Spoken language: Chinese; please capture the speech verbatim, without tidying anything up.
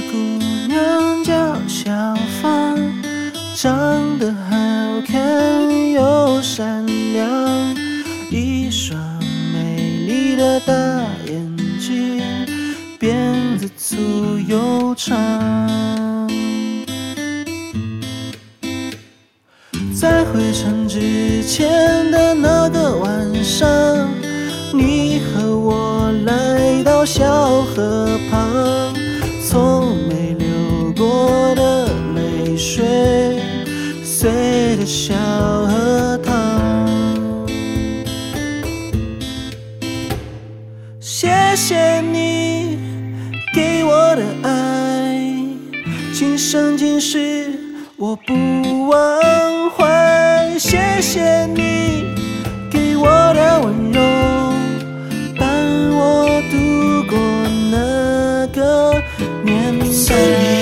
姑娘叫小芳，长得好看又善良，一双美丽的大眼睛，辫子粗又长。在回程之前的那个晚上，你和我来到小河旁，从没流过的泪水随着小河淌。谢谢你给我的爱，今生今世我不忘怀。谢谢你给我的温柔，伴我度过那个年代。